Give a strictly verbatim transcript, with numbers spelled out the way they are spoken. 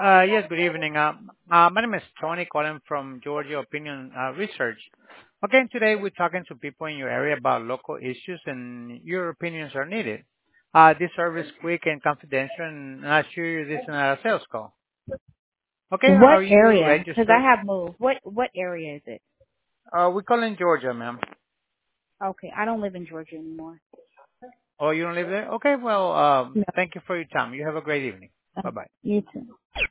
Uh, yes, good evening. Um, uh, my name is Tony calling from Georgia Opinion uh, Research. Okay, and today we're talking to people in your area about local issues and your opinions are needed. Uh, this service is quick and confidential and I assure you this is not a sales call. Okay, What are you area? Because I registered? have moved. What what area is it? Uh, we call in Georgia, ma'am. Okay, I don't live in Georgia anymore. Oh, you don't live there? Okay, well, um, No, thank you for your time. You have a great evening. uh, Bye-bye. you too.